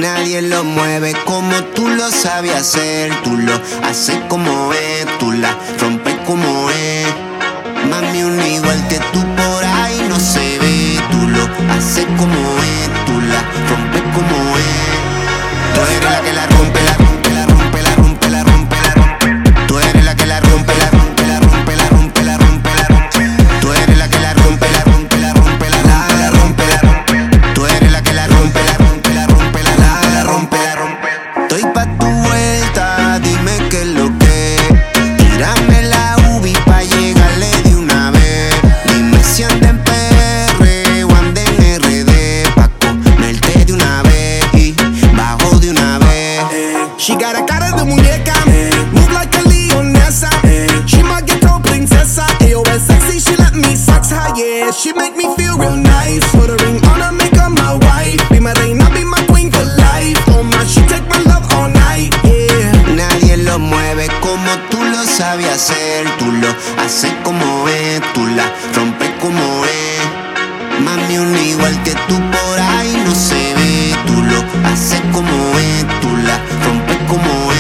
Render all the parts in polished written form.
Nadie lo mueve como tú lo sabes hacer. Tú lo haces como es, tú la rompes como es. Mami, un igual que tú por ahí no se ve. Tú lo haces como es, tú la rompes como es. Tú eres la que la rompe, la rompe, la rompe, la rompe, la rompe, la rompe. Tú eres la que la rompe, la rompe, la rompe, la rompe, la rompe, la rompe. Tú eres la que la rompe, la rompe, la rompe, la rompe, la rompe. Tú eres la que la rompe, la rompe, la rompe, la rompe, la rompe. Estoy pa' tu vuelta, dime qué es lo que. Tírame la ubi pa' llegarle de una vez. Dime si anda en PR o anda en RD pa' comerte de una vez y bajo de una vez. She got a cara de muñeca, move like a leonesa. She might get told princesa, AOS sexy, she let me sex her, yeah. She make me feel real nice, put a ring on her, make her my wife. Be my reina, be my queen for life. Oh my, she take my love all night, yeah. Nadie lo mueve como tú lo sabes hacer. Tú lo haces como es, tú la rompes como es. Mami, un igual que tú por ahí no se ve. Tú lo haces como es, tú la rompes como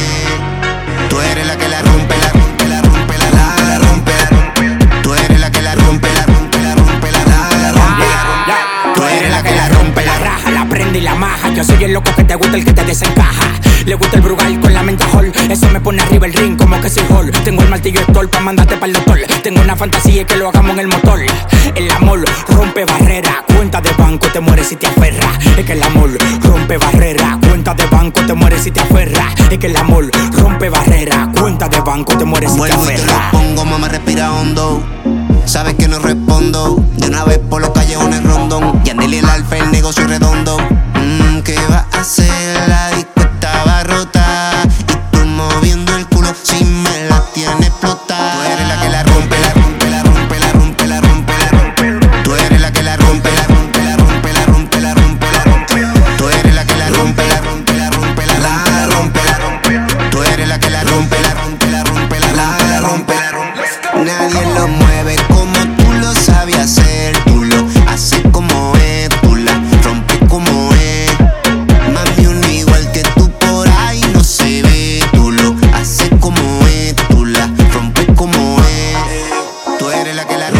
es. Tú eres la que la rompe, la rompe, la rompe, la rompe, la rompe. Tú eres la que la rompe, la rompe, la rompe, la rompe, la rompe. Tú eres la que la rompe, la raja, la prende y la maja. Yo soy el loco que te gusta, el que te desencaja. Le gusta el brugal con la menta hall. Eso me pone arriba el ring como que soy hall. Tengo el martillo Stol pa' mandarte pa'l doctor. Tengo una fantasía y que lo hagamos en el motor. El amor rompe barrera, cuenta de banco, te mueres si te aferras. Es que el amor rompe barrera, cuenta de banco, te mueres si te aferras. Es que el amor rompe barrera, cuenta de banco, te mueres si te vuelvo y te lo aferras. pongo, mamá, respira hondo. Sabes que no respondo. De una vez por los callejones rondón. Yandel y el alfa, el negocio redondo. ¿Qué va a hacer? La disco estaba rota y tú moviendo el culo si me la tienes explotada. Tú eres la que la rompe, la rompe, la rompe, la rompe, la rompe, la rompe. Tú eres la que la rompe, la rompe, la rompe, la rompe, la rompe, la rompe. Tú eres la que la rompe, la rompe, la rompe, la rompe, la rompe. Tú eres la que la rompe, la rompe, la rompe, la rompe, la rompe. Nadie lo mueve como tú lo sabes hacer. Tú lo haces como es, tú la rompes como es. Mami, un igual que tú por ahí no se ve. Tú lo haces como es, tú la rompes como es. Tú eres la que la rompe.